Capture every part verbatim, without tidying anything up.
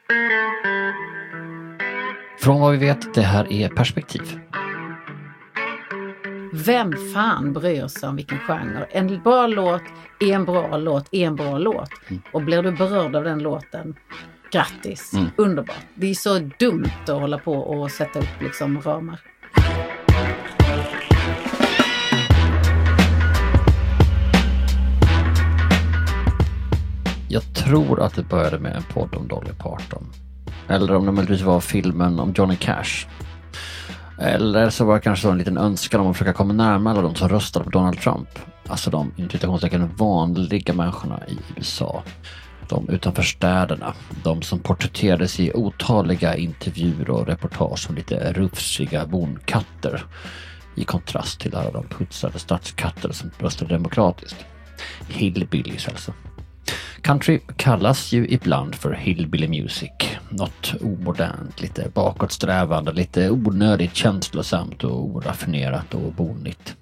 Från vad vi vet, det här är Perspektiv. Vem fan bryr sig om vilken genre? En bra låt är en bra låt, är en bra låt. Mm. Och blir du berörd av den låten, grattis, mm. underbart. Det är så dumt att hålla på och sätta upp liksom ramar. Jag tror att det började med en podd om Dolly Parton. Eller om det möjligtvis var filmen om Johnny Cash. Eller så var det kanske en liten önskan om att försöka komma närmare alla de som röstade på Donald Trump. Alltså de intitutationstecken vanliga människorna i U S A. De utanför städerna. De som porträtterades i otaliga intervjuer och reportage som lite rufsiga bondkatter. I kontrast till alla de putsade stadskatter som röstade demokratiskt. Hillbillies alltså. Country kallas ju ibland för hillbilly music. Något omodernt, lite bakåtsträvande, lite onödigt känslosamt och oraffinerat och bonigt.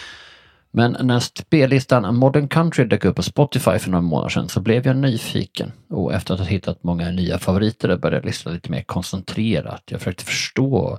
Men när spellistan Modern Country dök upp på Spotify för några månader sedan så blev jag nyfiken. Och efter att ha hittat många nya favoriter började jag lyssna lite mer koncentrerat. Jag försökte förstå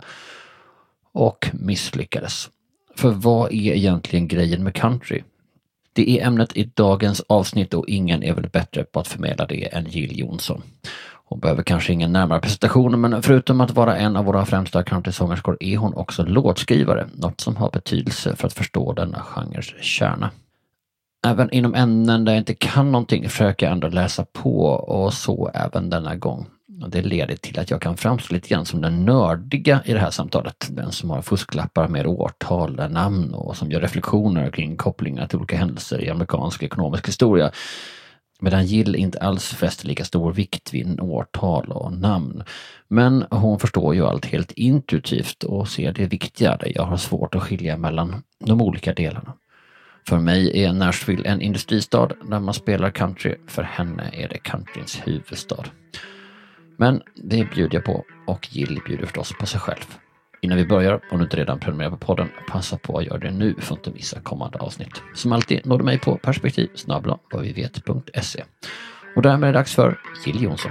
och misslyckades. För vad är egentligen grejen med country? Det är ämnet i dagens avsnitt och ingen är väl bättre på att förmedla det än Jill Johnson. Hon behöver kanske ingen närmare presentation, men förutom att vara en av våra främsta countrysångerskor är hon också låtskrivare, något som har betydelse för att förstå denna genres kärna. Även inom ämnen där jag inte kan någonting försöker jag ändå läsa på och så även denna gång. Och det leder till att jag kan framstå lite grann som den nördiga i det här samtalet. Den som har fusklappar med årtal, namn och som gör reflektioner kring kopplingar till olika händelser i amerikansk ekonomisk historia. Medan Jill inte alls fäster lika stor vikt vid årtal och namn. Men hon förstår ju allt helt intuitivt och ser det viktiga där jag har svårt att skilja mellan de olika delarna. För mig är Nashville en industristad där man spelar country. För henne är det countryns huvudstad. Men det bjuder jag på och Jill bjuder förstås på sig själv. Innan vi börjar, om du inte redan prenumererar på podden, passa på att göra det nu för att inte missa kommande avsnitt. Som alltid når du mig på perspektiv snabel-a vad vi vet punkt se. Och därmed är det dags för Jill Johnson.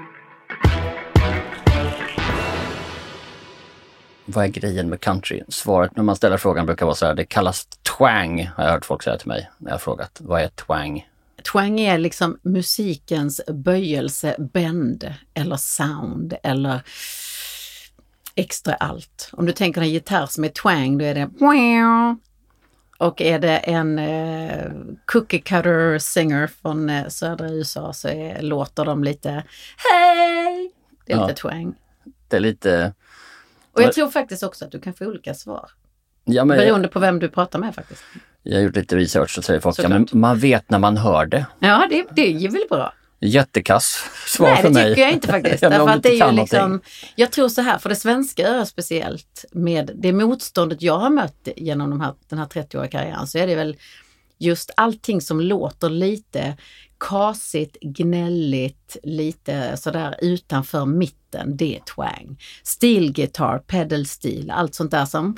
Vad är grejen med country? Svaret när man ställer frågan brukar vara så här, det kallas twang, har jag hört folk säga till mig när jag har frågat. Vad är twang? Twang är liksom musikens böjelse, bend eller sound eller extra allt. Om du tänker en gitarr som är twang, då är det och är det en eh, cookie cutter singer från eh, södra U S A så är, låter de lite hej, det är ja, lite twang. Det är lite... Och jag tror faktiskt också att du kan få olika svar. Ja, men... beroende på vem du pratar med faktiskt. Jag har gjort lite research och säger folk, ja, men man vet när man hör det. Ja, det, det är väl bra. Jättekass svar Nej, för mig. Nej, det tycker jag inte faktiskt. Därför att det är ju liksom, jag tror så här, för det svenska är speciellt med det motståndet jag har mött genom de här, den här trettioåriga karriären, så är det väl just allting som låter lite kasigt, gnälligt, lite sådär utanför mitten, det är twang. Steel guitar, pedal steel, allt sånt där som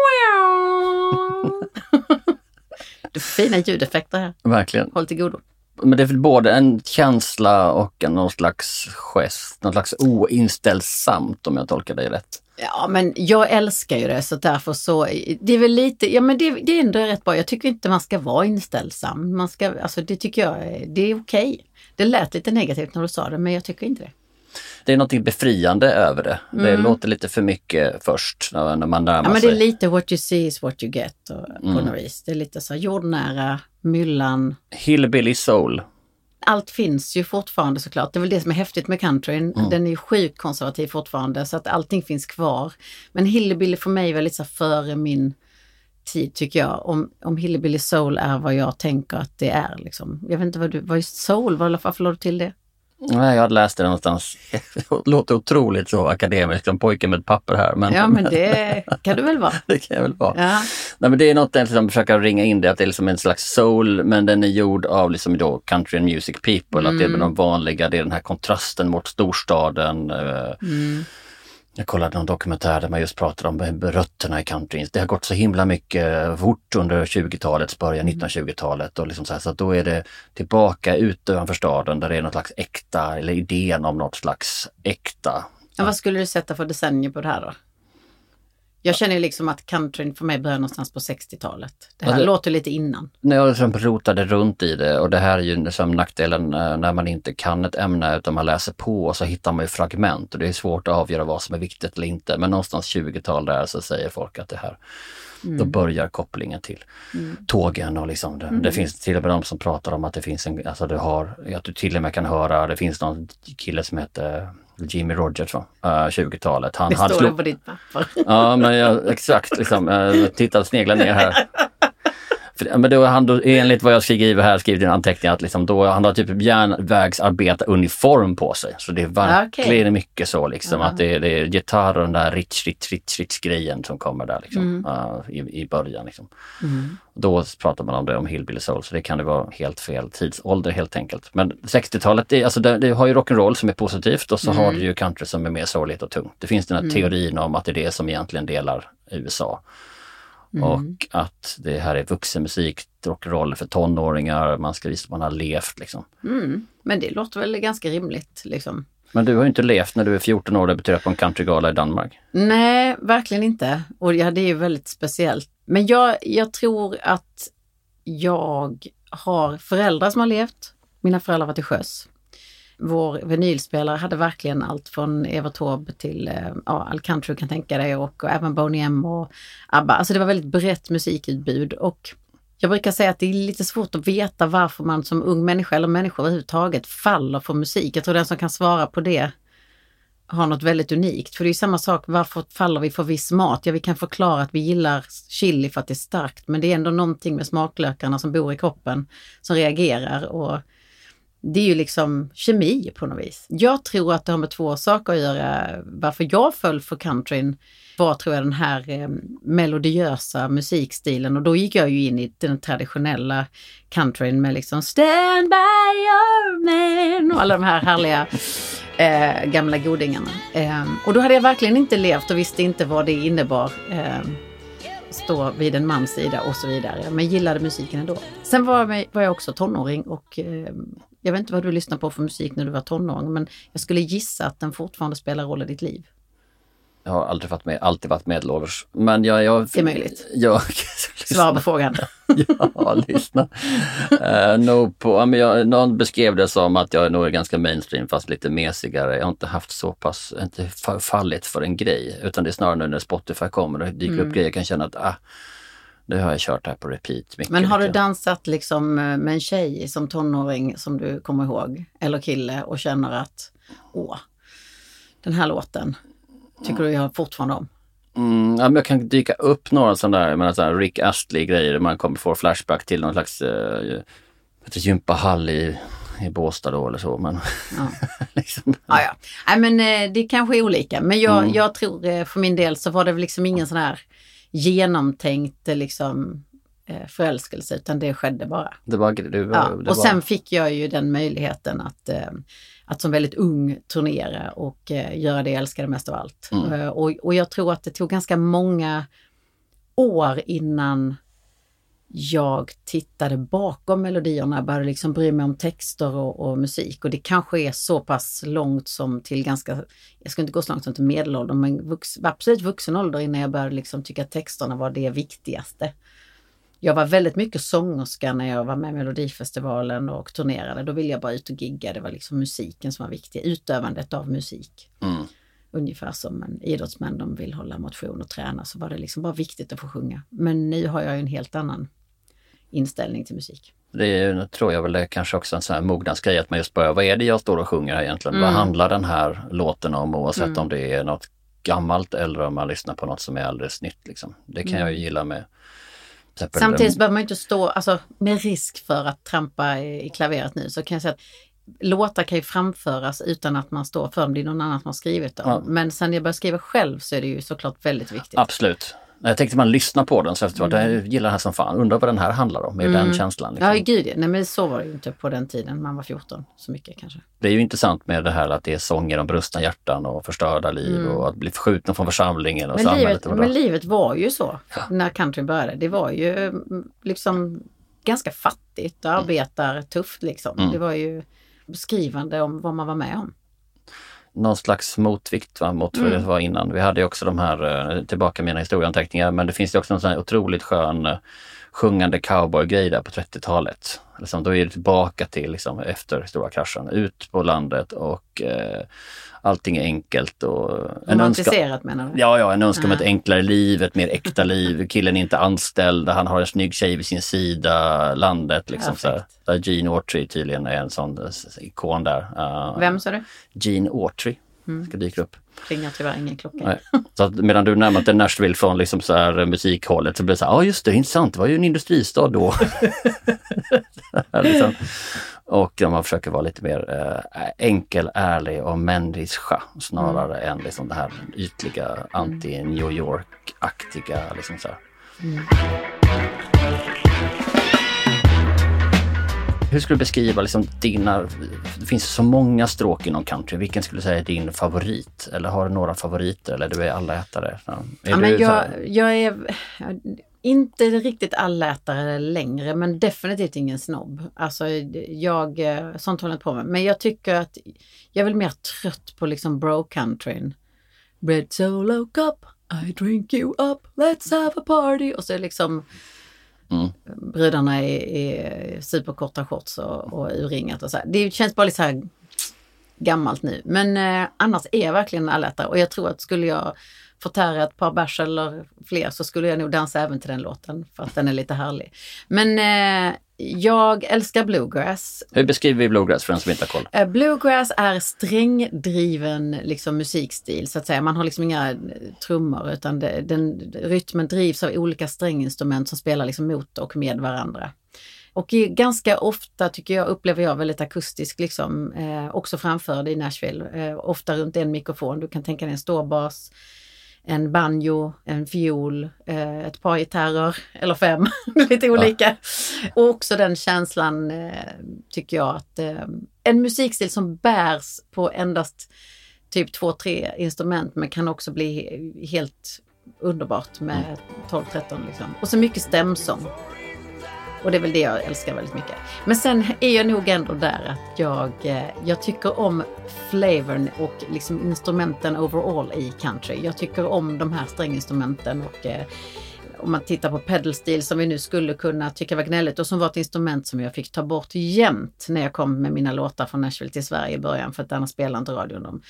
det är fina ljudeffekter här. Verkligen. Håll till godo. Men det är väl både en känsla och en någon slags gest, någon slags oinställsamt om jag tolkar dig rätt. Ja, men jag älskar ju det så därför så, det är väl lite, ja men det, det är ändå rätt bra. Jag tycker inte man ska vara inställsam. Man ska, alltså det tycker jag, det är okej. Det lät lite negativt när du sa det, men jag tycker inte det. Det är något befriande över det. Mm. Det låter lite för mycket först när, när man närmar sig. Ja, men det är lite what you see is what you get och, mm. på något vis. Det är lite så jordnära, myllan. Hillbilly soul. Allt finns ju fortfarande såklart. Det är väl det som är häftigt med countryn. Mm. Den är ju sjukt konservativ fortfarande så att allting finns kvar. Men hillbilly för mig var lite så före min tid tycker jag. Om, om hillbilly soul är vad jag tänker att det är. Liksom. Jag vet inte vad du, vad är soul? Varför lade du till det? Nej, jag hade läst det någonstans. Det låter otroligt så akademiskt som pojken med ett papper här. Men... Ja, men det kan du väl vara. Det kan jag väl vara. Ja. Nej, men det är något som försöker ringa in det, att det är liksom en slags soul, men den är gjord av liksom då country and music people. Mm. Att det är med de vanliga, det är den här kontrasten mot storstaden. Mm. Jag kollade någon dokumentär där man just pratade om rötterna i country. Det har gått så himla mycket fort under tjugotalets början, nittonhundratjugotalet och liksom så här, så att då är det tillbaka ut utanför staden där det är något slags äkta, eller idén om något slags äkta. Ja, vad skulle du sätta för decennier på det här då? Jag känner ju liksom att countryn för mig börjar någonstans på sextiotalet. Det här ja, det, låter lite innan. När jag liksom rotade runt i det, och det här är ju liksom nackdelen när man inte kan ett ämne utan man läser på och så hittar man ju fragment och det är svårt att avgöra vad som är viktigt eller inte. Men någonstans tjugotal där så säger folk att det här, mm. då börjar kopplingen till mm. tågen och liksom det, mm. det finns till och med de som pratar om att det finns en, alltså du har, att du till och med kan höra, det finns någon kille som heter Jimmy Rogers va? Uh, tjugotalet. Han det hade står slå... det på ditt papper. Ja, men jag, exakt. Liksom, jag tittade snegla ner här. För, men då han då, enligt vad jag skriver här, skrivit i en anteckning att liksom då, han har typ järnvägsarbetaruniform på sig. Så det är verkligen okay. mycket så liksom, uh-huh. att det, det är gitarr och den där rich, rich, rich, rich grejen som kommer där liksom, mm. uh, i, i början. Liksom. Mm. Då pratar man om det, om Hillbilly Soul, så det kan det vara helt fel tidsålder helt enkelt. Men sextiotalet, det, alltså det, det har ju rock'n'roll som är positivt och så mm. har det ju country som är mer sorgligt och tungt. Det finns den här mm. teorin om att det är det som egentligen delar U S A. Mm. Och att det här är vuxenmusik, rock'n'roll för tonåringar, man ska visa att man har levt liksom. Mm. Men det låter väl ganska rimligt liksom. Men du har ju inte levt när du är fjorton år och debuterar på en countrygala i Danmark. Nej, verkligen inte. Och ja, det är ju väldigt speciellt. Men jag, jag tror att jag har föräldrar som har levt. Mina föräldrar var till sjöss. Vår vinylspelare hade verkligen allt från Evert Taube till ja, all country kan tänka dig och, och även Boney M och ABBA. Alltså det var väldigt brett musikutbud och jag brukar säga att det är lite svårt att veta varför man som ung människa eller människa överhuvudtaget faller för musik. Jag tror den som kan svara på det har något väldigt unikt. För det är ju samma sak, varför faller vi för viss mat? Ja, vi kan förklara att vi gillar chili för att det är starkt, men det är ändå någonting med smaklökarna som bor i kroppen som reagerar och det är ju liksom kemi på något vis. Jag tror att det har med två saker att göra. Varför jag föll för countryn var, tror jag, den här eh, melodiösa musikstilen. Och då gick jag ju in i den traditionella countryn med liksom Stand by your man och alla de här härliga eh, gamla godingarna. Eh, och då hade jag verkligen inte levt och visste inte vad det innebar. Eh, stå vid en mans sida och så vidare. Men gillade musiken ändå. Sen var, var jag också tonåring och eh, jag vet inte vad du lyssnade på för musik när du var tonåring, men jag skulle gissa att den fortfarande spelar roll i ditt liv. Jag har aldrig varit med, alltid varit medelålders. Men jag... jag det är möjligt. Jag, Svara på frågan. Ja, lyssna. Uh, no på, men jag, någon beskrev det som att jag är nog ganska mainstream fast lite mesigare. Jag har inte haft så pass, inte fallit för en grej. Utan det är snarare nu när Spotify kommer och dyker mm. upp grejer. Jag kan känna att ah, nu har jag kört här på repeat. Mycket, men har mycket. Du dansat liksom med en tjej som tonåring som du kommer ihåg? Eller kille och känner att åh, den här låten tycker du jag fortfarande om? Mm, ja, men jag kan dyka upp några sådana där, men sådana Rick Astley-grejer. Man kommer få flashback till någon slags uh, gympahall i, i Båstad då eller så. Men, ja. liksom. ja, ja. Nej, men uh, det kanske är olika. Men jag, mm. jag tror uh, för min del så var det väl liksom ingen sån här genomtänkt liksom, uh, förälskelse, utan det skedde bara. Det var, det var, ja. det och var. Sen fick jag ju den möjligheten att... Uh, att som väldigt ung turnera och eh, göra det jag älskade mest av allt. Mm. Uh, och, och jag tror att det tog ganska många år innan jag tittade bakom melodierna, började liksom bry mig om texter och, och musik. Och det kanske är så pass långt som till ganska, jag ska inte gå så långt som till medelåldern, men vux, absolut vuxen ålder innan jag började liksom tycka att texterna var det viktigaste. Jag var väldigt mycket sångerska när jag var med i Melodifestivalen och turnerade. Då ville jag bara ut och gigga. Det var liksom musiken som var viktig. Utövandet av musik. Mm. Ungefär som en idrottsmän, de vill hålla motion och träna. Så var det liksom bara viktigt att få sjunga. Men nu har jag en helt annan inställning till musik. Det är, tror jag väl, det kanske också en sån här mognadsgrej att man just börjar, vad är det jag står och sjunger här egentligen? Mm. Vad handlar den här låten om, oavsett mm. om det är något gammalt eller om man lyssnar på något som är alldeles nytt liksom. Det kan mm. jag ju gilla med. Samtidigt behöver man inte stå, alltså med risk för att trampa i klaveret nu, så kan jag säga att låtar kan ju framföras utan att man står för dem. Det är någon annan som har skrivit dem. Ja. Men sen när jag börjar skriva själv så är det ju såklart väldigt viktigt. Absolut. Jag tänkte man lyssnar på den så efteråt, mm. jag gillar den här som fan, undrar vad den här handlar om, med mm. den känslan. Liksom. Ja, gud, nej men så var det ju inte på den tiden, man var fjorton, så mycket kanske. Det är ju intressant med det här att det är sånger om brustna hjärtan och förstörda liv mm. och att bli förskjuten från församlingen och men samhället. Livet, men livet var ju så ja. när country började, det var ju liksom ganska fattigt och arbetar mm. tufft liksom. Mm. Det var ju beskrivande om vad man var med om. Någon slags motvikt va, mot vad mm. det var innan. Vi hade ju också de här, tillbaka mina historieanteckningar, men det finns ju också en sån här otroligt skön sjungande cowboy-grej där på trettiotalet. Liksom, då är det tillbaka till liksom, efter stora kraschen, ut på landet och eh, allting är enkelt. Och en önskan, menar du? Ja, ja, en önskan om ett enklare liv, ett mer äkta liv. Killen är inte anställd, han har en snygg tjej vid sin sida, landet. Liksom, så här. Där Gene Autry tydligen är en sån ikon där. Uh, Vem sa du? Gene Autry mm. ska dyka upp. Ringer tyvärr ingen klocka. Nej. Så att medan du närmat dig Nashville från liksom så här musikhållet så blir det så här, ja ah, just det, intressant, det var ju en industristad då. liksom. Och man försöker vara lite mer äh, enkel, ärlig och människa snarare mm. än liksom det här ytliga anti-New York-aktiga liksom så här. Mm. Hur skulle du beskriva liksom dina, det finns så många stråk inom country, vilken skulle du säga är din favorit? Eller har du några favoriter eller du är allätare? Ja, är ja, du men jag, jag är inte riktigt allätare längre, men definitivt ingen snobb. Alltså jag, sånt håller jag inte på med. Men jag tycker att jag är väl mer trött på liksom bro-countryn. Bread solo cup, I drink you up, let's have a party. Och så är liksom Mm. brudarna är, är superkorta shorts och, och urringat och så här. Det känns bara lite så här gammalt nu. Men eh, annars är jag verkligen allätare. Och jag tror att skulle jag förtära ett par bärs eller fler så skulle jag nog dansa även till den låten. För att den är lite härlig. Men eh, jag älskar bluegrass. Hur beskriver vi bluegrass för den som inte har koll? Eh, bluegrass är strängdriven liksom, musikstil så att säga. Man har liksom inga trummor utan det, den, rytmen drivs av olika stränginstrument som spelar liksom mot och med varandra. Och ganska ofta tycker jag, upplever jag väldigt akustisk liksom, eh, också framförd i Nashville. Eh, ofta runt en mikrofon. Du kan tänka dig en stårbas, en banjo, en fiol, eh, ett par gitarrer eller fem, lite olika. Ja. Och också den känslan eh, tycker jag att eh, en musikstil som bärs på endast typ två, tre instrument men kan också bli helt underbart med tolv tretton liksom. Och så mycket stämsång. Och det är väl det jag älskar väldigt mycket. Men sen är jag nog ändå där att jag, jag tycker om flavorn och liksom instrumenten overall i country. Jag tycker om de här stränginstrumenten och eh, om man tittar på pedalstil som vi nu skulle kunna tycka var gnälligt och som var ett instrument som jag fick ta bort jämt när jag kom med mina låtar från Nashville till Sverige i början för att annars spelade inte radion dem.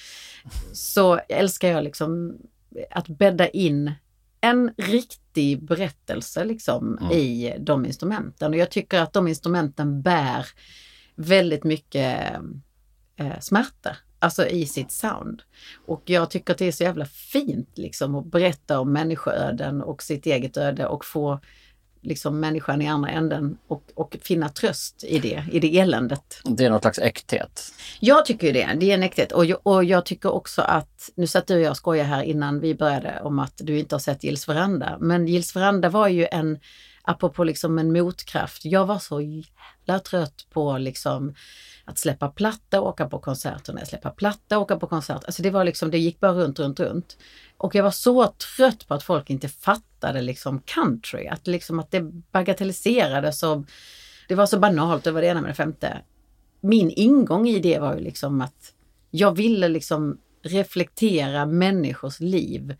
Så älskar jag liksom att bädda in en riktig berättelse liksom mm. i de instrumenten. Och jag tycker att de instrumenten bär väldigt mycket eh, smärta. Alltså i sitt sound. Och jag tycker att det är så jävla fint liksom att berätta om människoöden och sitt eget öde och få liksom människan i andra änden och, och finna tröst i det, i det eländet. Det är någon slags äkthet. Jag tycker ju det, det är en äkthet. Och jag, och jag tycker också att, nu satt du och jag skojar här innan vi började om att du inte har sett Gills Veranda. Men Gills Veranda var ju en, apropå liksom en motkraft. Jag var så jävla trött på liksom att släppa platta och åka på konserter. Släppa platta och åka på konserter. Alltså det var liksom, det gick bara runt, runt, runt. Och jag var så trött på att folk inte fattade liksom country. Att liksom att det bagatelliserades och det var så banalt över det ena med det femte. Min ingång i det var ju liksom att jag ville liksom reflektera människors liv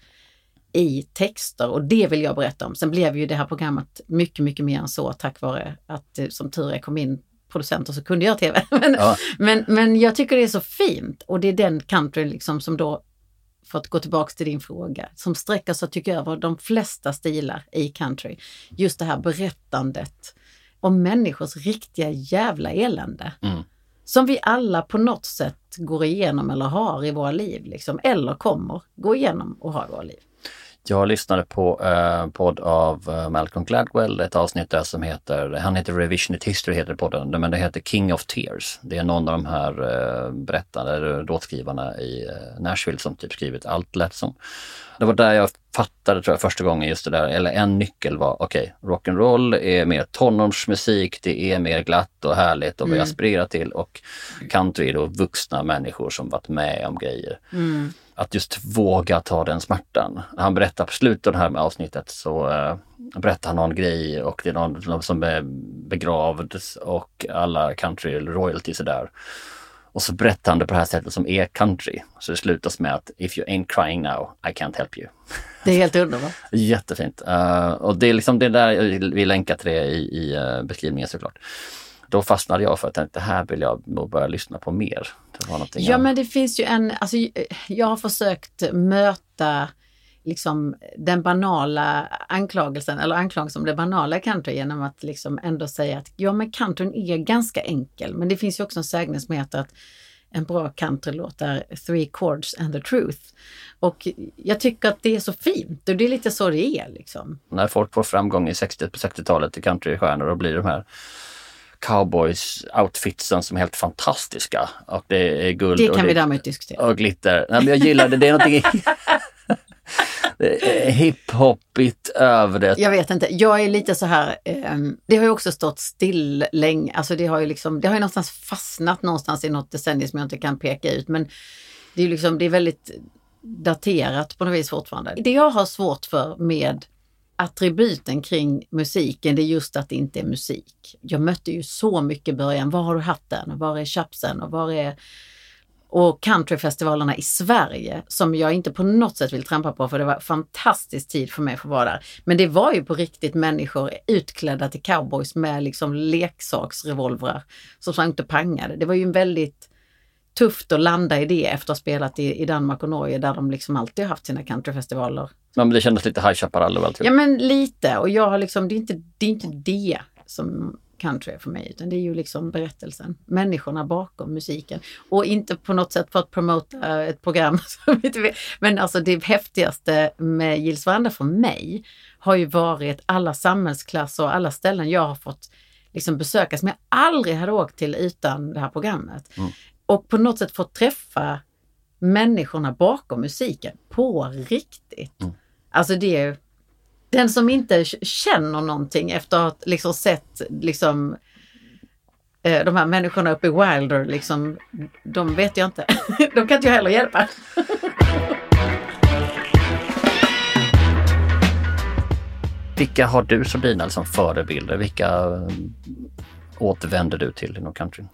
i texter och det vill jag berätta om. Sen blev ju det här programmet mycket, mycket mer än så tack vare att som tur är kom in producenter så kunde jag tv. Men, ja. men, men jag tycker det är så fint och det är den country liksom som då, för att gå tillbaka till din fråga, som sträcker sig tycker jag över de flesta stilar i country. Just det här berättandet om människors riktiga jävla elände. Mm. Som vi alla på något sätt går igenom eller har i våra liv liksom, eller kommer gå igenom och ha i våra liv. Jag lyssnade på en uh, podd av uh, Malcolm Gladwell, ett avsnitt där som heter, han heter Revisionist History heter podden, men det heter King of Tears. Det är någon av de här uh, berättande, eller låtskrivarna i uh, Nashville som typ skrivit allt lätt som. Det var där jag fattade tror jag första gången just det där, eller en nyckel var okej, okay, rock'n'roll är mer tonårsmusik, det är mer glatt och härligt och mm. vi aspirerar till, och country är då vuxna människor som varit med om grejer. Mm. Att just våga ta den smärtan. Han berättar på slutet av det här avsnittet så uh, berättar han någon grej och det är någon, någon som är begravd och alla country royalties är där. Och så berättar han det på det här sättet som är country. Så det slutas med att if you ain't crying now, I can't help you. Det är helt underbart. Jättefint. Uh, och det är liksom det där vi länkar till det i, i uh, beskrivningen såklart. Då fastnade jag för att det här vill jag nog börja lyssna på mer. Det var ja, jag... men det finns ju en... Alltså, jag har försökt möta liksom den banala anklagelsen, eller anklagelsen om det banala country genom att liksom ändå säga att ja, men countryn är ganska enkel. Men det finns ju också en sägning som heter att en bra countrylåt är three chords and the truth. Och jag tycker att det är så fint och det är lite så det är liksom. När folk får framgång i sextio på sextiotalet till countrystjärnor och blir de här cowboys-outfitsen som är helt fantastiska. Och det är guld det kan och, vi därmed diskutera. Och glitter. Nej, men jag gillar det. Det är någonting det är hip-hoppigt över det. Jag vet inte. Jag är lite så här, eh, det har ju också stått still länge. Alltså det har ju liksom, det har ju någonstans fastnat någonstans i något decennium som jag inte kan peka ut. Men det är ju liksom, det är väldigt daterat på något vis fortfarande. Det jag har svårt för med attributen kring musiken, det är just att det inte är musik. Jag mötte ju så mycket i början. Var har du hatten? Och var är chapsen? Och var är... Och countryfestivalerna i Sverige som jag inte på något sätt vill trampa på, för det var fantastisk tid för mig för att vara där. Men det var ju på riktigt människor utklädda till cowboys med liksom leksaksrevolvrar som inte pangade. Det var ju en väldigt tufft att landa i det efter att ha spelat i, i Danmark och Norge där de liksom alltid har haft sina countryfestivaler. Ja, men det kändes lite High Chaparral och allt. Ja, men lite. Och jag har liksom, det är inte det, är inte det som country är för mig, utan det är ju liksom berättelsen. Människorna bakom musiken. Och inte på något sätt för att promota ett program. Men alltså det häftigaste med Gills Varanda för mig har ju varit alla samhällsklasser och alla ställen jag har fått liksom besöka som jag aldrig hade åkt till utan det här programmet. Mm. Och på något sätt fått träffa människorna bakom musiken på riktigt. Mm. Alltså det är den som inte känner någonting efter att ha liksom sett liksom, eh, de här människorna uppe i Wilder, liksom, de vet jag inte. De kan inte jag heller hjälpa. Vilka har du som dina liksom förebilder? Vilka återvänder du till inom countryn?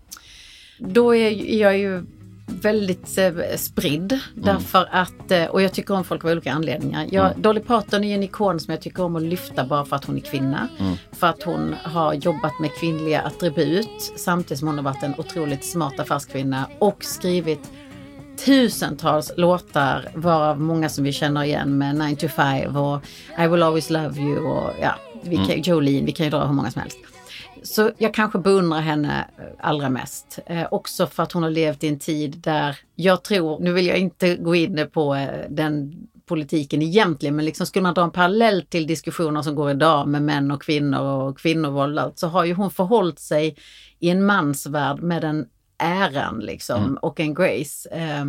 Då är jag ju väldigt eh, spridd mm. därför att, eh, och jag tycker om folk av olika anledningar. Jag, mm. Dolly Parton är en ikon som jag tycker om att lyfta bara för att hon är kvinna. Mm. För att hon har jobbat med kvinnliga attribut samtidigt som hon har varit en otroligt smart affärskvinna och skrivit tusentals låtar, varav många som vi känner igen med nine to five och I will always love you och ja, vi kan, mm. Jolene, vi kan ju dra hur många som helst. Så jag kanske beundrar henne allra mest. Eh, också för att hon har levt i en tid där jag tror, nu vill jag inte gå in på eh, den politiken egentligen, men liksom skulle man dra en parallell till diskussioner som går idag med män och kvinnor och kvinnovåld, så har ju hon förhållit sig i en mansvärld med en äran liksom, mm. och en grace eh,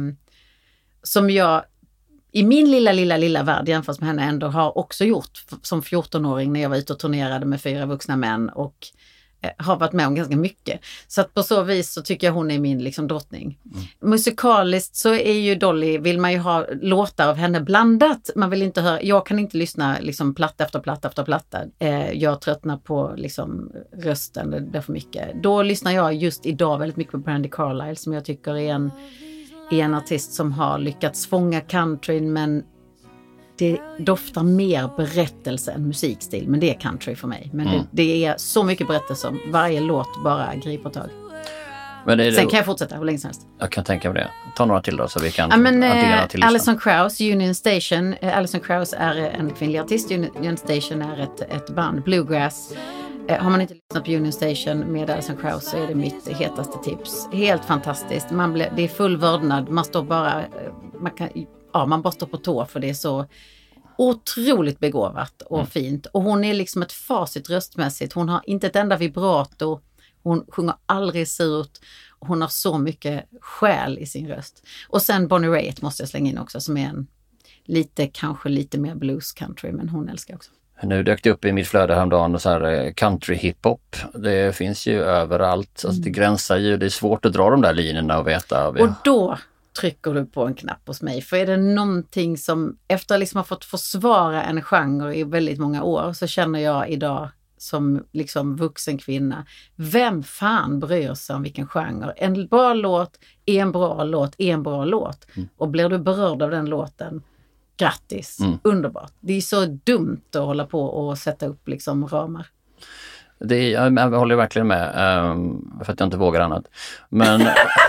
som jag i min lilla, lilla, lilla värld jämfört med henne ändå har också gjort som fjortonåring när jag var ute och turnerade med fyra vuxna män och eh, har varit med om ganska mycket. Så att på så vis så tycker jag hon är min liksom drottning. Mm. Musikaliskt så är ju Dolly, vill man ju ha låtar av henne blandat. Man vill inte höra, jag kan inte lyssna liksom platta efter platta efter platta. Eh, jag tröttnar på liksom rösten, det, det är för mycket. Då lyssnar jag just idag väldigt mycket på Brandi Carlile som jag tycker är en är en artist som har lyckats fånga countryn, men det doftar mer berättelse än musikstil, men det är country för mig. Men mm. det, det är så mycket berättelse om varje låt bara griper tag. Men det är Sen det... kan jag fortsätta hur länge som helst. Jag kan tänka mig det. Ta några till då så vi kan ja, men, addera till listan. Alison Krauss, Union Station. Alison Krauss är en kvinnlig artist. Union Station är ett, ett band, bluegrass. Har man inte lyssnat på Union Station med Alison Krauss så är det mitt hetaste tips. Helt fantastiskt. Man blir, det är full vördnad. Man står bara man, kan, ja, man bara står på tå för det är så otroligt begåvat och mm. fint. Och hon är liksom ett facit röstmässigt. Hon har inte ett enda vibrato. Hon sjunger aldrig surt. Hon har så mycket själ i sin röst. Och sen Bonnie Raitt måste jag slänga in också, som är en lite, kanske lite mer blues country, men hon älskar också. Nu dök det upp i mitt flöde häromdagen och så här country hiphop. Det finns ju överallt. Alltså det gränsar ju, det är svårt att dra de där linjerna och veta. Och då trycker du på en knapp hos mig. För är det någonting som, efter att liksom ha fått försvara en genre i väldigt många år, så känner jag idag som liksom vuxen kvinna, vem fan bryr sig om vilken genre? En bra låt är en bra låt, är en bra låt. Mm. Och blir du berörd av den låten, grattis, mm. underbart. Det är så dumt att hålla på och sätta upp liksom ramar. Det är, jag, jag håller verkligen med, um, för att jag inte vågar annat. Men...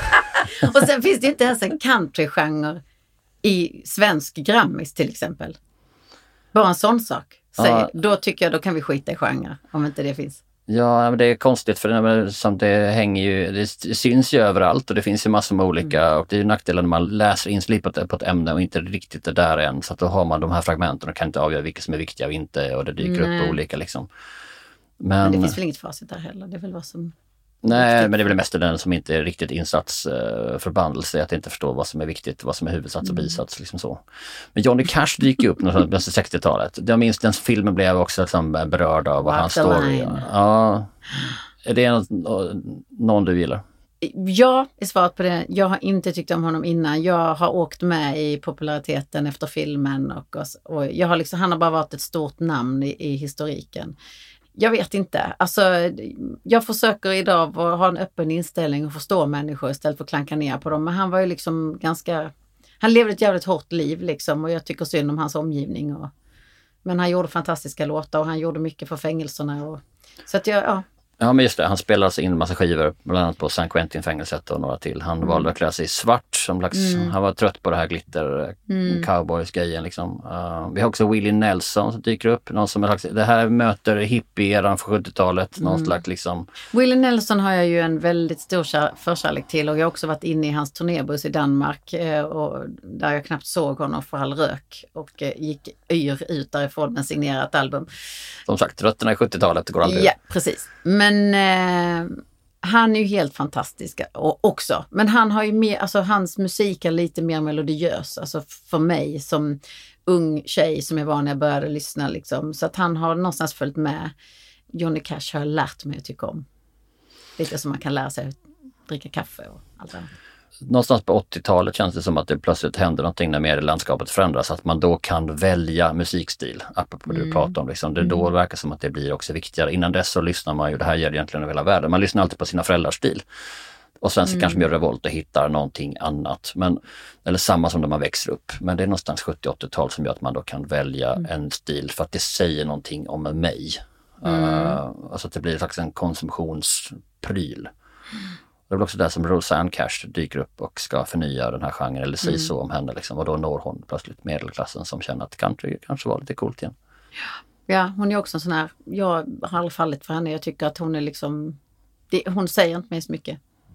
och sen finns det inte ens en country-genre i svensk Grammis till exempel. Bara en sån sak. Säg, ja. Då tycker jag, då kan vi skita i genre, om inte det finns. Ja, men det är konstigt för det, som det hänger ju, det syns ju överallt och det finns ju massor med olika mm. och det är ju nackdelen när man läser in sig på ett, på ett ämne och inte riktigt det där än, så att då har man de här fragmenten och kan inte avgöra vilka som är viktiga och inte, och det dyker Nej. upp olika liksom. Men, men det finns väl inget facit där heller, det är väl vad som... Nej, men det är väl mest den som inte är riktigt insatsförbandelse, att inte förstå vad som är viktigt, vad som är huvudsats och bisats, liksom så. Men Johnny Cash dyker upp på sextiotalet. Jag minns den filmen blev jag också liksom berörd av vad hans story. Ja. Är det någon, någon du gillar? Ja, är svaret på det. Jag har inte tyckt om honom innan. Jag har åkt med i populariteten efter filmen och, och jag har liksom, han har bara varit ett stort namn i, i historiken. Jag vet inte. Alltså, jag försöker idag ha en öppen inställning och förstå människor istället för att klanka ner på dem. Men han var ju liksom ganska... Han levde ett jävligt hårt liv liksom, och jag tycker synd om hans omgivning. Och, men han gjorde fantastiska låtar och han gjorde mycket för fängelserna. Och, så att jag... Ja. Ja, men just det. Han spelade alltså in en massa skivor, bland annat på San Quentin-fängelset och några till. Han mm. valde att klä sig i svart som slags, mm. han var trött på det här glitter mm. cowboys-grejen liksom. Uh, vi har också Willie Nelson som dyker upp, någon som är slags, det här möter hippie-eran från sjuttiotalet, någon mm. slags liksom. Willie Nelson har jag ju en väldigt stor kär, förkärlek till, och jag har också varit inne i hans turnébuss i Danmark eh, och där jag knappt såg honom för all rök och eh, gick yr ut därifrån med en signerat album. Som sagt, rötterna i sjuttiotalet går aldrig. Ja, precis. Men eh, han är ju helt fantastisk också. Men han har ju mer, alltså hans musik är lite mer melodiös. Alltså för mig som ung tjej som jag var när jag började lyssna liksom. Så att han har någonstans följt med. Johnny Cash har jag lärt mig att tycka om. Lite som man kan lära sig att dricka kaffe och allt det. Någonstans på åttiotalet känns det som att det plötsligt händer någonting när medielandskapet förändras, att man då kan välja musikstil, apropå mm. det du pratar om. Liksom. Det då verkar som att det blir också viktigare. Innan dess så lyssnar man ju, det här gäller egentligen över hela världen, man lyssnar alltid på sina föräldrars stil. Och sen så mm. kanske man gör revolt och hittar någonting annat. Men, eller samma som när man växer upp. Men det är någonstans sjuttio-åttiotal som gör att man då kan välja mm. en stil för att det säger någonting om mig. Mm. Uh, alltså att det blir en slags en konsumtionspryl. Mm. Det är väl också där som Rosanne Cash dyker upp och ska förnya den här genren eller säga mm. så om henne. Liksom. Och då når hon plötsligt medelklassen som känner att country kanske var lite coolt igen. Ja, hon är också en sån här, jag har aldrig fallit för henne. Jag tycker att hon är liksom, det, hon säger inte mig så mycket.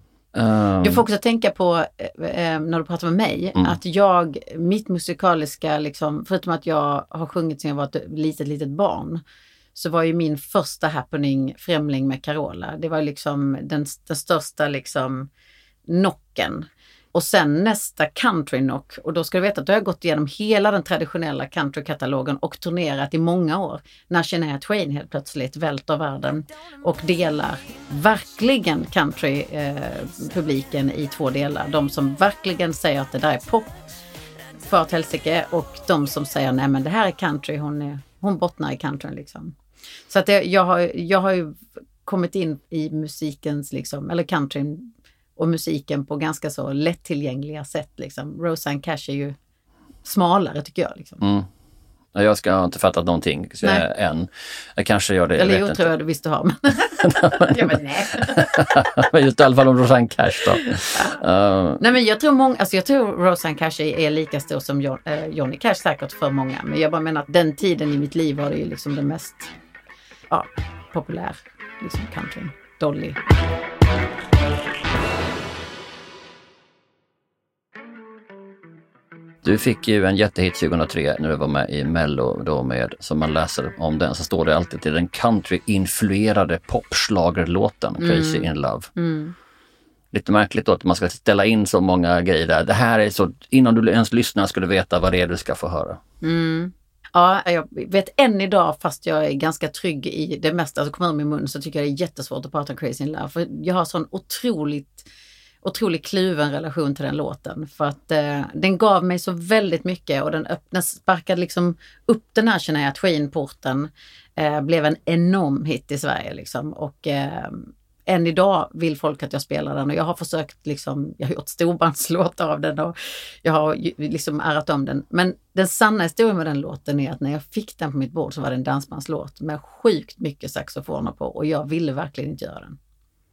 Um, du får också tänka på eh, när du pratar med mig mm. att jag, mitt musikaliska liksom, förutom att jag har sjungit sedan jag var ett litet, litet barn, så var ju min första happening Främling med Carola. Det var liksom den, den största liksom knocken. Och sen nästa country knock. Och då ska du veta att du har gått igenom hela den traditionella countrykatalogen och turnerat i många år. När Shania Twain helt plötsligt välter världen och delar verkligen country-publiken eh, i två delar. De som verkligen säger att det där är pop för ett helsike, och de som säger nej men det här är country, hon, är, hon bottnar i countryn liksom. Så att det, jag, har, jag har ju kommit in i musikens liksom, eller countryn och musiken på ganska så lättillgängliga sätt liksom. Rosanne Cash är ju smalare tycker jag liksom. Mm. Jag ska inte fattat någonting så jag, än. Jag kanske gör det. Eller jag tror jag du visste ha. Men ja, men nej. Men just i alla fall om Rosanne Cash då. Ja. Uh. Nej men jag tror många, alltså jag tror Rosanne Cash är, är lika stor som John, eh, Johnny Cash säkert för många. Men jag bara menar att den tiden i mitt liv var det ju liksom den mest ja, populär liksom country. Dolly. Du fick ju en jättehit tjugohundratre när du var med i Mello då med, som man läser om den så står det alltid till den country-influerade popschlagerlåten Crazy in Love. Mm. Lite märkligt då att man ska ställa in så många grejer där. Det här är så, innan du ens lyssnar ska du veta vad det är du ska få höra. Mm. Ja, jag vet än idag, fast jag är ganska trygg i det mesta som kommer ur min mun, så tycker jag det är jättesvårt att prata om Crazy in Love. För jag har sån otroligt, otroligt kluven relation till den låten. För att eh, den gav mig så väldigt mycket och den öppnade, sparkade liksom upp den här Shania Twain-porten. Eh, blev en enorm hit i Sverige liksom. Och eh, än idag vill folk att jag spelar den och jag har försökt liksom, jag har gjort storbandslåtar av den och jag har liksom ärat om den. Men den sanna historien med den låten är att när jag fick den på mitt bord så var det en dansbandslåt med sjukt mycket saxofoner på och jag ville verkligen inte göra den.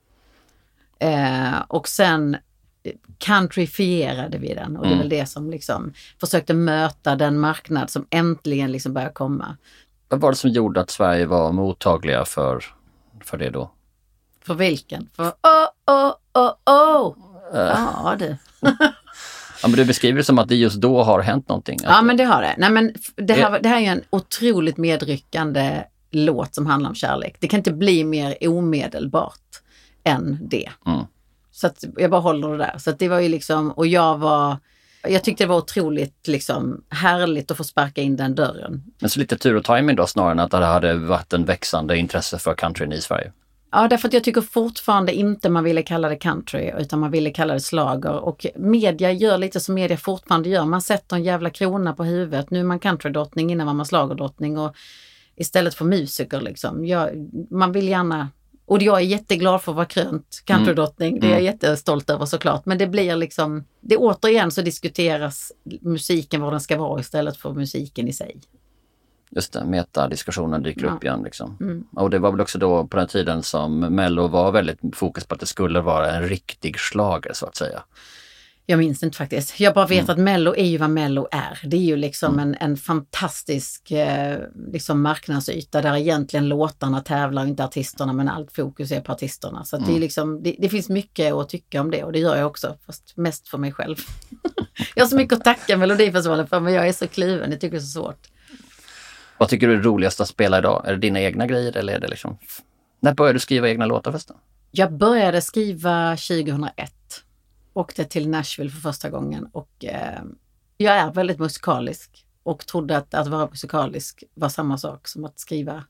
Eh, och sen countryfierade vi den och det är väl det som liksom försökte möta den marknad som äntligen liksom började komma. Vad var det som gjorde att Sverige var mottagliga för, för det då? För vilken? För oh, oh, oh, oh. Uh. Ja, det. Ja, men du beskriver det som att det just då har hänt någonting. Ja, men det har det. Nej, men det, här, det här är ju en otroligt medryckande låt som handlar om kärlek. Det kan inte bli mer omedelbart än det. Mm. Så att jag bara håller det där. Så att det var ju liksom, och jag var, jag tyckte det var otroligt liksom härligt att få sparka in den dörren. Men så lite tur och timing då snarare än att det hade varit en växande intresse för countryn i Sverige. Ja, därför att jag tycker fortfarande inte man ville kalla det country utan man ville kalla det slager. Och media gör lite som media fortfarande gör. Man sätter en jävla krona på huvudet. Nu är man countrydrottning, innan var man slagerdrottning och istället för musiker liksom. Jag, man vill gärna, och jag är jätteglad för att vara krönt countrydrottning. Mm. Det är jag jättestolt över såklart. Men det blir liksom, det återigen så diskuteras musiken vad den ska vara istället för musiken i sig. Just det, metadiskussionen dyker ja. upp igen liksom. Mm. Och det var väl också då på den tiden som Mello var väldigt fokus på att det skulle vara en riktig slager så att säga. Jag minns inte faktiskt. Jag bara vet mm. att Mello är ju vad Mello är. Det är ju liksom mm. en, en fantastisk eh, liksom marknadsyta där egentligen låtarna tävlar, inte artisterna, men allt fokus är på artisterna. Så att mm. det, är liksom, det, det finns mycket att tycka om det och det gör jag också, fast mest för mig själv. Jag har så mycket att tacka Melodifestivalen för, men jag är så kluven, jag tycker det är så svårt. Vad tycker du är roligast att spela idag? Är det dina egna grejer eller är det liksom... När började du skriva egna låtar förresten? Jag började skriva tjugohundraett. Åkte till Nashville för första gången och eh, jag är väldigt musikalisk och trodde att att vara musikalisk var samma sak som att skriva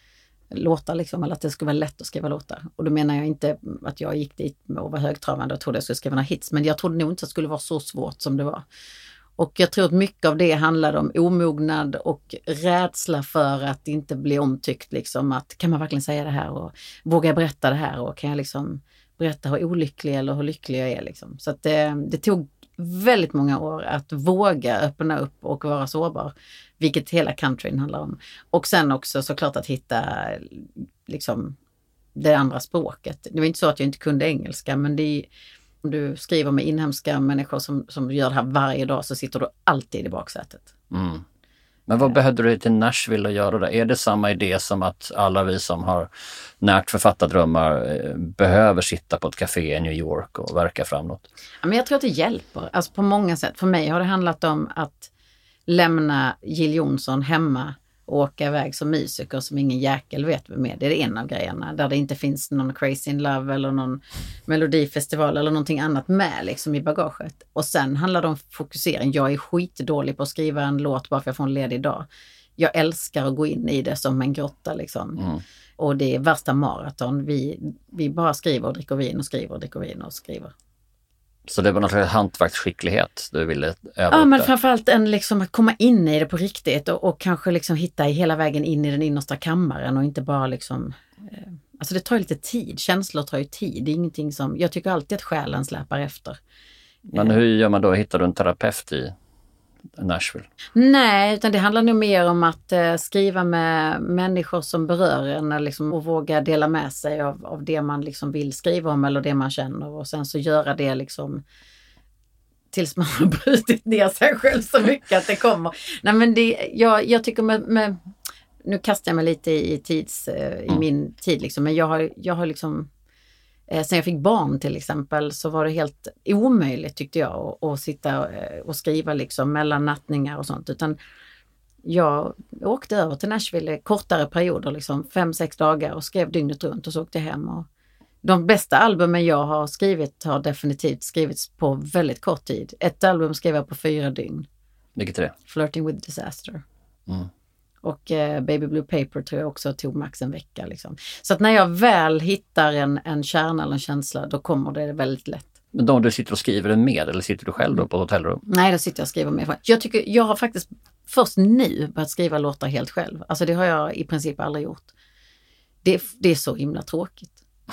låtar liksom, eller att det skulle vara lätt att skriva låtar. Och då menar jag inte att jag gick dit med att vara högtravande och trodde att jag skulle skriva några hits, men jag trodde nog inte att det skulle vara så svårt som det var. Och jag tror att mycket av det handlade om omognad och rädsla för att inte bli omtyckt. Liksom, att kan man verkligen säga det här och våga berätta det här och kan jag liksom berätta hur olycklig eller hur lycklig jag är. Liksom. Så att det, det tog väldigt många år att våga öppna upp och vara sårbar. Vilket hela countryn handlar om. Och sen också såklart att hitta liksom, det andra språket. Det var inte så att jag inte kunde engelska, men det är... Om du skriver med inhemska människor som, som gör det här varje dag så sitter du alltid i baksätet. Mm. Men vad behövde du till Nashville att göra det? Är det samma idé som att alla vi som har närt författardrömmar eh, behöver sitta på ett café i New York och verka fram något? Ja, men jag tror att det hjälper. Alltså på många sätt. För mig har det handlat om att lämna Jill Johnson hemma och åka iväg som musiker som ingen jäkel vet vem är. Det är en av grejerna. Där det inte finns någon Crazy in Love eller någon melodifestival eller någonting annat med liksom i bagaget. Och sen handlar det om fokusering. Jag är skitdålig på att skriva en låt bara för att jag får en ledig dag. Jag älskar att gå in i det som en grotta liksom. Mm. Och det är värsta maraton. Vi, vi bara skriver och dricker vin och skriver och dricker vin och skriver. Så det var någon slags hantverksskicklighet du ville öva Ja, upp men där. framförallt en liksom att komma in i det på riktigt och, och kanske liksom hitta hela vägen in i den innersta kammaren och inte bara liksom... Eh, alltså det tar ju lite tid. Känslor tar ju tid. Det är ingenting som... Jag tycker alltid att själen släpar efter. Men hur gör man då? Hittar du en terapeut i Nashville? Nej, utan det handlar nog mer om att eh, skriva med människor som berör en liksom, och våga dela med sig av, av det man liksom vill skriva om eller det man känner och sen så göra det liksom tills man har brutit ner sig själv så mycket att det kommer. Nej, men det, jag, jag tycker med, med nu kastar jag mig lite i tids eh, i mm. min tid liksom, men jag har, jag har liksom Eh, sen jag fick barn till exempel så var det helt omöjligt tyckte jag att, att sitta och skriva liksom mellan nattningar och sånt. Utan jag åkte över till Nashville kortare perioder, liksom fem, sex dagar och skrev dygnet runt och så åkte jag hem. Och de bästa albumen jag har skrivit har definitivt skrivits på väldigt kort tid. Ett album skrev jag på fyra dygn. Vilket är det? Flirting with Disaster. Mm. Och eh, Baby Blue Paper tror jag också tog max en vecka. Liksom. Så att när jag väl hittar en, en kärna eller en känsla, då kommer det väldigt lätt. Men då du sitter och skriver den med eller sitter du själv då på hotellrum? Nej, då sitter jag och skriver med. Jag tycker, jag har faktiskt först nu börjat skriva låtar helt själv. Alltså det har jag i princip aldrig gjort. Det, det är så himla tråkigt.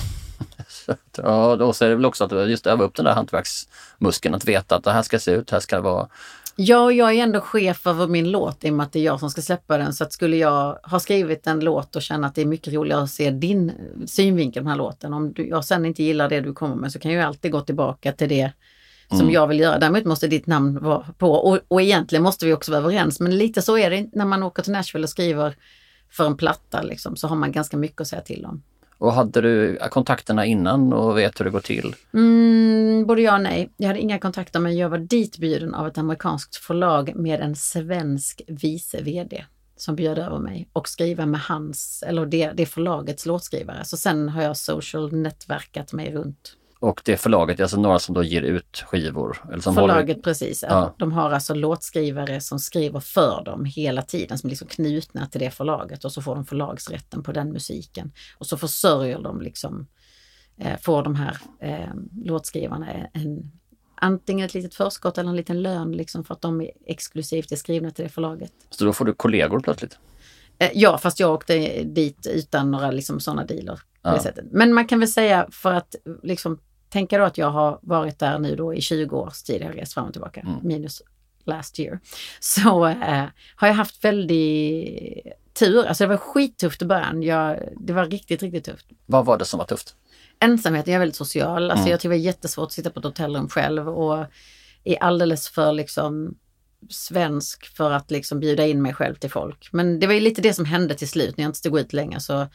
Ja, då så är det väl också att just öva upp den där hantverksmuskeln, att veta att det här ska se ut, här ska det vara. Ja, jag är ändå chef över min låt i och med att det är jag som ska släppa den. Så att skulle jag ha skrivit en låt och känna att det är mycket roligare att se din synvinkel på den här låten. Om du, jag sen inte gillar det du kommer med så kan jag ju alltid gå tillbaka till det som mm. jag vill göra. Däremot måste ditt namn vara på. Och, och egentligen måste vi också vara överens. Men lite så är det när man åker till Nashville och skriver för en platta liksom, så har man ganska mycket att säga till om. Och hade du kontakterna innan och vet hur det går till? Mm, både ja och nej. Jag hade inga kontakter men jag var ditbjuden av ett amerikanskt förlag med en svensk vice vd som bjöd över mig och skriva med hans, eller det, det förlagets låtskrivare. Så sen har jag social nätverkat mig runt. Och det förlaget är alltså några som då ger ut skivor? Eller som förlaget håller... precis. Ja. De har alltså låtskrivare som skriver för dem hela tiden som är liksom knutna till det förlaget och så får de förlagsrätten på den musiken. Och så försörjer de liksom, eh, får de här eh, låtskrivarna en, antingen ett litet förskott eller en liten lön liksom för att de är exklusivt är skrivna till det förlaget. Så då får du kollegor plötsligt? Eh, ja, fast jag åkte dit utan några liksom sådana dealer. På ja. det sättet. Men man kan väl säga för att liksom tänka då att jag har varit där nu då i tjugo års tid, jag har rest fram och tillbaka, mm. minus last year. Så eh, har jag haft väldigt tur, alltså det var skittufft i början, jag, det var riktigt, riktigt tufft. Vad var det som var tufft? Ensamhet, jag är väldigt social, alltså mm. jag tycker det var jättesvårt att sitta på ett hotellrum själv och är alldeles för liksom svensk för att liksom bjuda in mig själv till folk. Men det var ju lite det som hände till slut, när jag inte stod ut länge så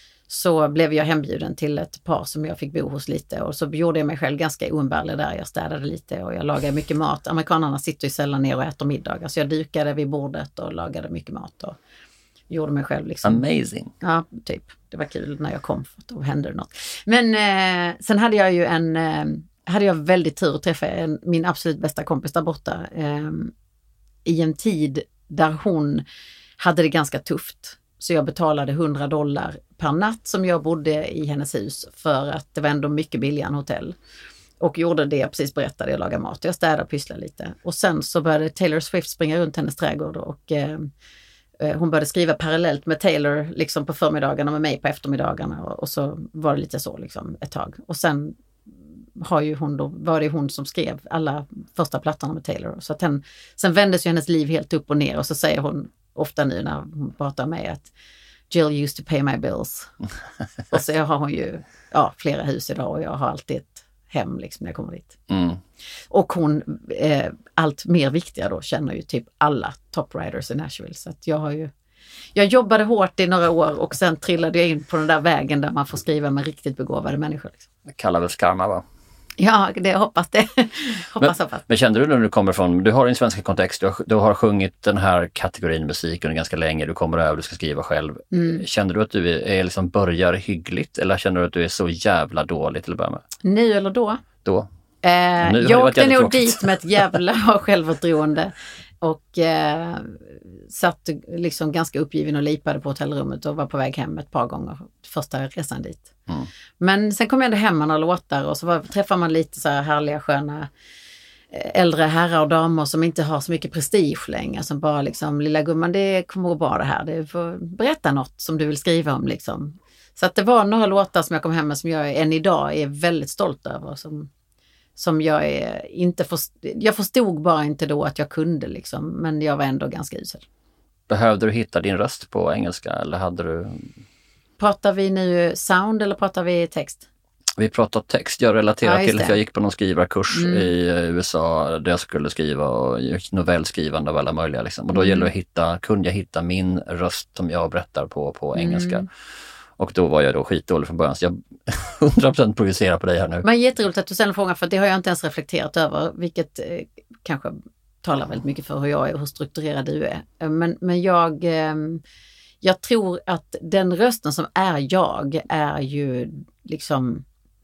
så blev jag hembjuden till ett par som jag fick bo hos lite och så gjorde jag mig själv ganska oumbärlig där. Jag städade lite och jag lagade mycket mat. Amerikanerna sitter ju sällan ner och äter middag. Så jag dukade vid bordet och lagade mycket mat och gjorde mig själv liksom. Amazing. Ja, typ. Det var kul när jag kom för att då hände det något. Men eh, sen hade jag ju en, eh, hade jag väldigt tur att träffa en, min absolut bästa kompis där borta eh, i en tid där hon hade det ganska tufft. Så jag betalade hundra dollar per natt som jag bodde i hennes hus för att det var ändå mycket billigare än hotell. Och gjorde det jag precis berättade, jag lagade mat. Jag städade och pysslade lite. Och sen så började Taylor Swift springa runt hennes trädgård och eh, hon började skriva parallellt med Taylor liksom på förmiddagarna och med mig på eftermiddagarna. Och, och så var det lite så liksom ett tag. Och sen har ju hon då, var det hon som skrev alla första plattorna med Taylor. Så att hen, sen vändes ju hennes liv helt upp och ner och så säger hon ofta nu när hon pratar med mig att Jill used to pay my bills. Och så har hon ju ja, flera hus idag och jag har alltid ett hem liksom när jag kommer dit. Mm. Och hon, eh, allt mer viktiga då, känner ju typ alla top writers i Nashville. Så att jag har ju, jag jobbade hårt i några år och sen trillade jag in på den där vägen där man får skriva med riktigt begåvade människor. Liksom. Det kallar väl skarma va? Ja, det hoppas det. hoppas, men, hoppas. men kände du när du kommer från, du har en svensk kontext, du har, du har sjungit den här kategorin musik under ganska länge, du kommer över, du ska skriva själv. Mm. Kände du att du är, är liksom börjar hyggligt eller känner du att du är så jävla dålig till att börja med? Nu eller då? Då. Eh, jag åkte nog dit med ett jävla självförtroende och eh, satt liksom ganska uppgiven och lipade på hotellrummet och var på väg hem ett par gånger första resan dit. Mm. Men sen kom jag ändå hem med några låtar och så var, träffar man lite så här härliga sköna äldre herrar och damer som inte har så mycket prestige längre, som bara liksom, lilla gumman, det kommer gå bra det här, det får berätta något som du vill skriva om liksom. Så att det var några låtar som jag kom hem med som jag än idag är väldigt stolt över, som som jag är inte först- jag förstod bara inte då att jag kunde liksom, men jag var ändå ganska usel. Behövde du hitta din röst på engelska eller hade du... Pratar vi nu sound eller pratar vi text? Vi pratar text. Jag relaterar ja, till att jag gick på någon skrivarkurs mm. i U S A där jag skulle skriva och novellskrivande av alla möjliga liksom. Och då mm. gäller det att hitta, kunde jag hitta min röst som jag berättar på på engelska. Mm. Och då var jag då skitdålig från början, så jag hundra procent projicerar på dig här nu. Men jätteroligt att du ställer frågan, för det har jag inte ens reflekterat över, vilket eh, kanske talar väldigt mycket för hur jag är och hur strukturerad du är. Men, men jag, eh, jag tror att den rösten som är jag är ju liksom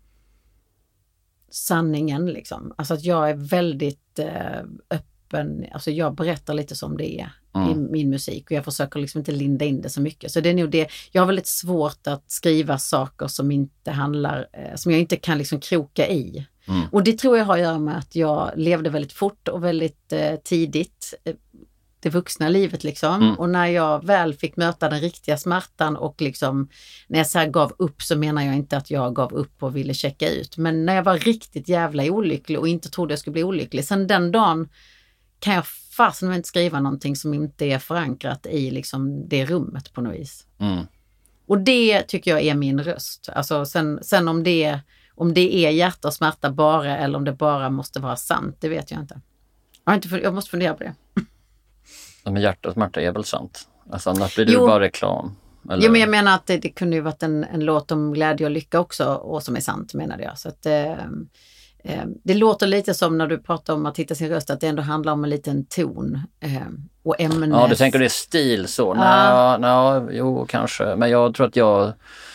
sanningen liksom. Alltså att jag är väldigt eh, öppen, alltså jag berättar lite som det är mm. i min musik, och jag försöker liksom inte linda in det så mycket. Så det är nog det, jag har väldigt svårt att skriva saker som inte handlar, eh, som jag inte kan liksom kroka i. Mm. Och det tror jag har att göra med att jag levde väldigt fort och väldigt eh, tidigt, eh, det vuxna livet liksom. Mm. Och när jag väl fick möta den riktiga smärtan och liksom, när jag så här gav upp, så menar jag inte att jag gav upp och ville checka ut. Men när jag var riktigt jävla olycklig och inte trodde jag skulle bli olycklig, sen den dagen kan jag fasen inte skriva någonting som inte är förankrat i liksom det rummet på något vis. Mm. Och det tycker jag är min röst. Alltså sen, sen om det om det är hjärta och smärta bara, eller om det bara måste vara sant, det vet jag inte. Jag, har inte, jag måste fundera på det. Ja, men hjärta och smärta är väl sant? Alltså annars blir det jo. bara reklam. Eller? Jo, men jag menar att det, det kunde ju varit en, en låt om glädje och lycka också, och som är sant, menade jag. Så att eh, eh, det låter lite som när du pratar om att hitta sin röst, att det ändå handlar om en liten ton eh, och ämnes. Ja, du tänker det är stil så? Ja. Nej, nej, jo, kanske. Men jag tror att jag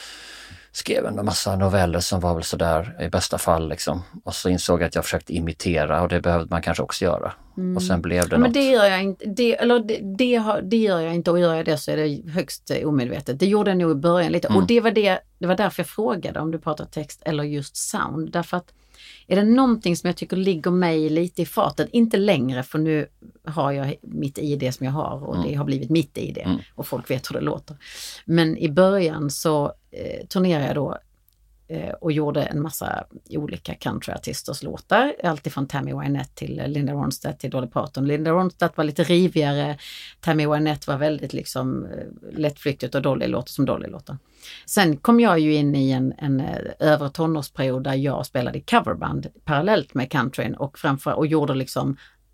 skrev en massa noveller som var väl sådär i bästa fall liksom. Och så insåg jag att jag försökte imitera, och det behövde man kanske också göra. Mm. Och sen blev det ja, något. Men det gör jag inte, det, eller det, det, har, det gör jag inte, och gör jag det så är det högst omedvetet. Det gjorde jag nog i början lite, mm. och det var, det, det var därför jag frågade om du pratar text eller just sound. Därför att är det någonting som jag tycker ligger mig lite i fatet, inte längre, för nu har jag mitt I D som jag har, och mm. det har blivit mitt I D, mm. och folk vet hur det låter. Men i början så eh, turnerade jag då eh, och gjorde en massa olika countryartisters låtar, alltid från Tammy Wynette till Linda Ronstadt till Dolly Parton. Linda Ronstadt var lite rivigare, Tammy Wynette var väldigt liksom eh, lättflyktigt, och Dolly låter som Dolly låter. Sen kom jag ju in i en, en övre tonårsperiod där jag spelade i coverband parallellt med countryn, och framför och gjorde liksom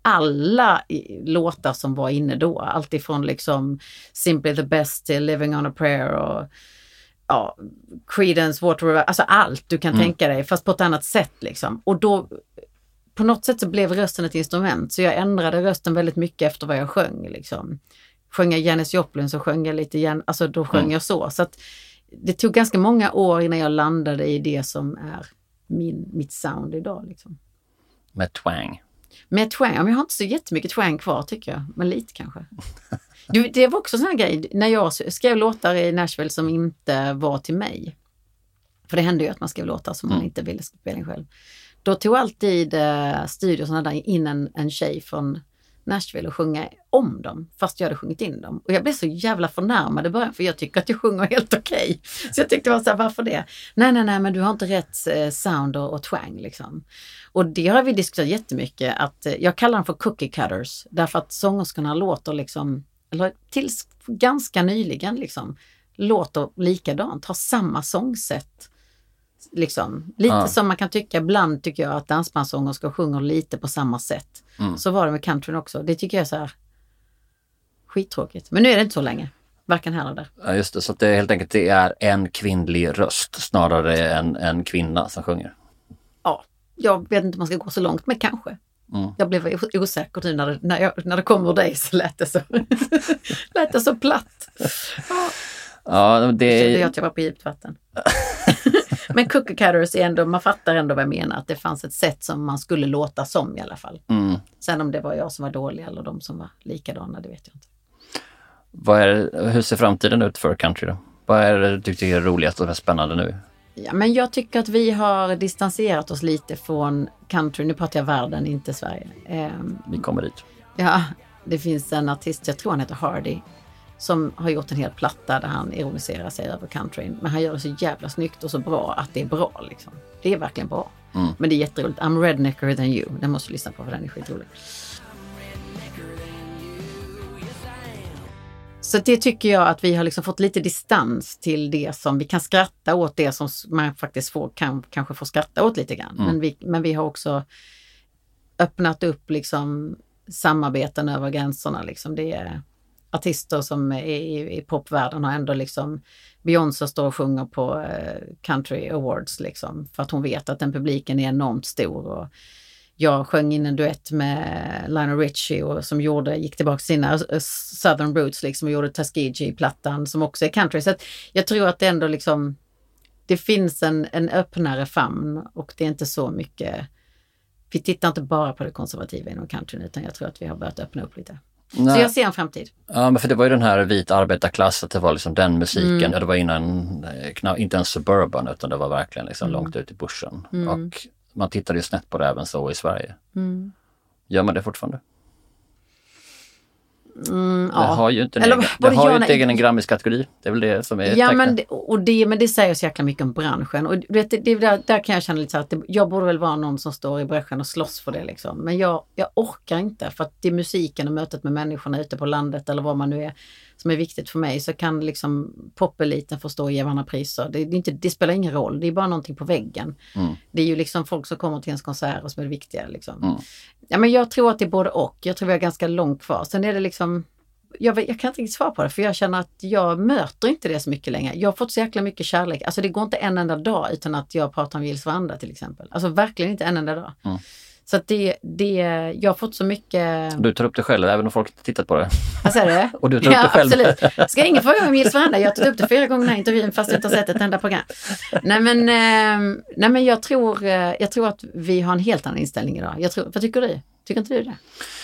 alla låtar som var inne då, alltifrån liksom Simply the Best till Living on a Prayer och ja, Creedence, Water, alltså allt du kan mm. tänka dig, fast på ett annat sätt liksom. Och då på något sätt så blev rösten ett instrument, så jag ändrade rösten väldigt mycket efter vad jag sjöng liksom. Sjöng jag Janis Joplin så sjöng jag lite igen, alltså då sjöng mm. jag så. Så att det tog ganska många år innan jag landade i det som är min, mitt sound idag liksom. Med twang. Med twang, men jag har inte så jättemycket twang kvar tycker jag, men lite kanske. Du, det var också en sån här grej, när jag skrev låtar i Nashville som inte var till mig. För det hände ju att man skrev låtar som mm. man inte ville spela in själv. Då tog alltid eh, studiosarna där in en, en tjej från Nashville och sjunga om dem, fast jag hade sjungit in dem. Och jag blev så jävla förnärmad i början, för jag tycker att jag sjunger helt okej. Okay. Så jag tyckte bara så här, varför det? Nej, nej, nej, men du har inte rätt eh, sound och, och twang liksom. Och det har vi diskuterat jättemycket, att eh, jag kallar dem för cookie cutters, därför att sångerskorna låter liksom, eller tills ganska nyligen liksom, låter likadant, har samma sångsätt. Liksom. Lite ja. Som man kan tycka, ibland tycker jag att dansbandssångerskor sjunger lite på samma sätt. Mm. Så var det med countryn också. Det tycker jag är så här skittråkigt. Men nu är det inte så länge. Varken här eller där. Ja, just det. Så att det är helt enkelt det är en kvinnlig röst snarare än en kvinna som sjunger. Ja, jag vet inte om man ska gå så långt, men kanske. Mm. Jag blev osäker nu när det, när, jag, när det kom ur dig, så lät det så, lät det så platt. Ja, ja det är... Jag, att jag var på djupt vatten. Men cookie cutters är ändå, man fattar ändå vad jag menar, att det fanns ett sätt som man skulle låta som i alla fall. Mm. Sen om det var jag som var dålig eller de som var likadana, det vet jag inte. Vad är, hur ser framtiden ut för country då? Vad är det du tycker är roligast och mest spännande nu? Ja, men jag tycker att vi har distanserat oss lite från country. Nu pratar jag världen, inte Sverige. Um, vi kommer dit. Ja, det finns en artist, jag tror han heter Hardy, som har gjort en hel platta där han ironiserar sig över countryn. Men han gör det så jävla snyggt och så bra att det är bra liksom. Det är verkligen bra. Mm. Men det är jätteroligt. I'm rednecker than you. Den måste du lyssna på, för den är skitrolig. Så det tycker jag att vi har liksom fått lite distans till det som vi kan skratta åt, det som man faktiskt får, kan, kanske får skratta åt lite grann. Mm. Men, vi, men vi har också öppnat upp liksom samarbeten över gränserna. Liksom. Det är, artister som är i, i popvärlden har ändå liksom, Beyoncé står och sjunger på eh, Country Awards liksom, för att hon vet att den publiken är enormt stor. Och jag sjöng in en duett med Lionel Richie och som gjorde, gick tillbaka till sina uh, Southern Roots liksom, och gjorde Tuskegee-plattan som också är country. Så att jag tror att det ändå liksom, det finns en, en öppnare famn och det är inte så mycket, vi tittar inte bara på det konservativa inom country utan jag tror att vi har börjat öppna upp lite. Nej. Så jag ser en framtid. Ja, men för det var ju den här vit arbetarklass, att det var liksom den musiken. Mm. Ja, det var innan, inte en suburban utan det var verkligen liksom mm. långt ut i bushen. Mm. Och man tittade ju snett på det även så i Sverige. Mm. Gör man det fortfarande? Mm, ja. Det har ju inte en Eller, egen, det har ju inte egen en Grammis-kategori. Det är väl det som är ja, men det, och det, men det säger så jäkla mycket om branschen. Och det, det, där, där kan jag känna lite så att det, jag borde väl vara någon som står i branschen och slåss för det liksom. Men jag, jag orkar inte, för att det är musiken och mötet med människorna ute på landet eller vad man nu är som är viktigt för mig. Så kan liksom popeliten få stå och ge varandra priser. Det, det, är inte, det spelar ingen roll, det är bara någonting på väggen. Mm. Det är ju liksom folk som kommer till ens konsert och som är viktiga liksom. Mm. Ja, men jag tror att det är både och. Jag tror vi har ganska långt kvar. Sen är det liksom, jag, jag kan inte riktigt svara på det, för jag känner att jag möter inte det så mycket längre. Jag har fått så jäkla mycket kärlek. Alltså det går inte en enda dag utan att jag pratar om Gills Veranda till exempel. Alltså verkligen inte en enda dag. Mm. Så att det, det, jag har fått så mycket... Du tar upp det själv, även om folk inte tittat på det. Vad säger du? Och du tar ja, upp det själv. Absolut. Ska ingen fråga om Gills Veranda? Jag har tagit upp det flera gånger i den här intervjun fast jag inte har sett ett enda program. Nej men, eh, nej, men jag, tror, eh, jag tror att vi har en helt annan inställning idag. Jag tror, vad tycker du? Tycker inte du det?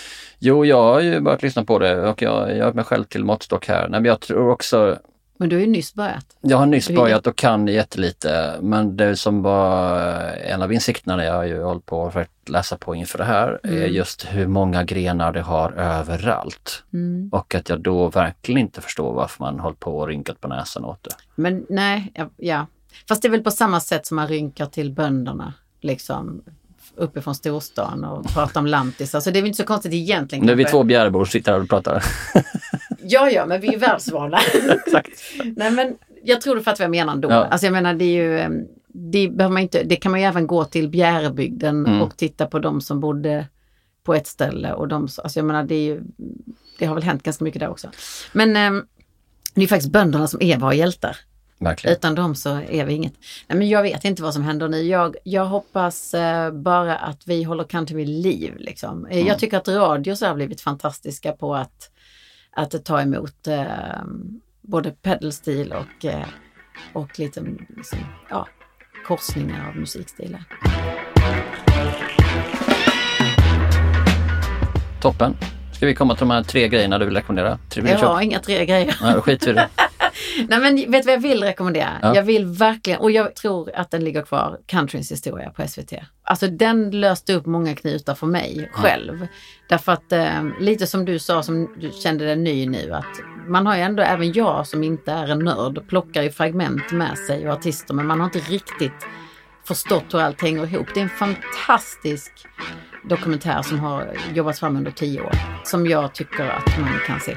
Jo, jag har ju börjat lyssna på det och jag gör mig själv till måttstock här. Nej, men jag tror också... Men du har ju nyss börjat. Jag har nyss börjat och kan jättelite. Men det som var en av insikterna när jag ju hållit på för att läsa på inför det här mm. är just hur många grenar det har överallt. Mm. Och att jag då verkligen inte förstår varför man hållit på och rynkat på näsan åt det. Men nej, ja. Fast det är väl på samma sätt som man rynkar till bönderna liksom uppifrån storstan och pratar om lantis. Alltså det är inte så konstigt egentligen. Nu är vi två bjärbor sitter här och pratar. Ja, ja, men vi är världsvana. Exakt. Nej, men jag tror du fattar vad jag menar då. Ja. Alltså jag menar, det är ju, det behöver man inte, det kan man ju även gå till Bjärebygden mm. och titta på de som bodde på ett ställe och de, alltså jag menar, det är ju, det har väl hänt ganska mycket där också. Men eh, det är faktiskt bönderna som är våra hjältar. Verkligen. Utan dem så är vi inget. Nej, men jag vet inte vad som händer nu. Jag, jag hoppas eh, bara att vi håller country vid liv. Liksom. Mm. Jag tycker att radio så har blivit fantastiska på att, att ta emot eh, både pedalstil och, eh, och lite liksom, ja, korsningar av musikstilar. Toppen. Ska vi komma till de här tre grejerna du vill rekommendera? Tre, jag har inga tre grejer. Nej, skit i det. Nej, men vet du vad jag vill rekommendera? Ja. Jag vill verkligen, och jag tror att den ligger kvar, Countryns historia på S V T. Alltså den löste upp många knutar för mig själv. Mm. Därför att eh, lite som du sa, som du kände dig ny nu, att man har ju ändå, även jag som inte är en nörd, plockar ju fragment med sig och artister, men man har inte riktigt förstått hur allt hänger ihop. Det är en fantastisk dokumentär som har jobbats fram under tio år, som jag tycker att man kan se.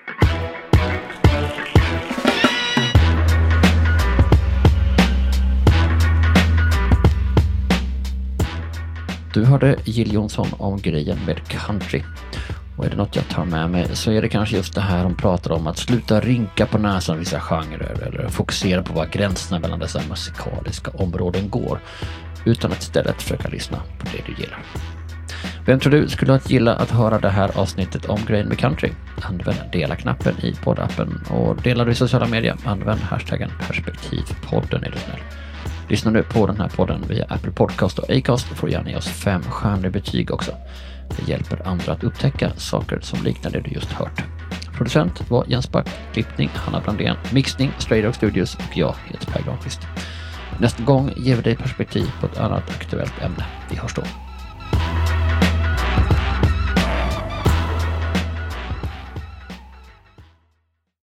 Du hörde Jill Johnson om grejen med country. Och är det något jag tar med mig så är det kanske just det här hon pratar om, att sluta rynka på näsan vissa genrer eller fokusera på var gränserna mellan dessa musikaliska områden går, utan att istället försöka lyssna på det du gillar. Vem tror du skulle gilla att höra det här avsnittet om grejen med country? Använd dela-knappen i poddappen, och delar du i sociala medier, använd hashtaggen perspektivpodden är du snäll. Lyssnar du på den här podden via Apple Podcast och Acast får gärna ge oss fem stjärnor betyg också. Det hjälper andra att upptäcka saker som liknar det du just hört. Producent var Jens Back, klippning Hanna Brandén, mixning Stray Dog Studios och jag heter Per Granqvist. Nästa gång ger vi dig perspektiv på ett annat aktuellt ämne. Vi hörs då.